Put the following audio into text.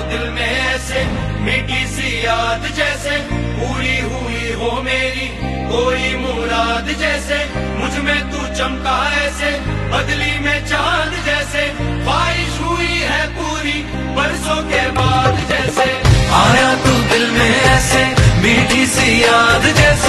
दिल में ऐसे मीठी सी याद जैसे पूरी हुई हो मेरी कोई मुराद जैसे मुझ में तू चमका ऐसे बदली में चांद जैसे ख्वाहिश हुई है पूरी बरसों के बाद जैसे आया तू दिल में ऐसे मीठी सी याद जैसे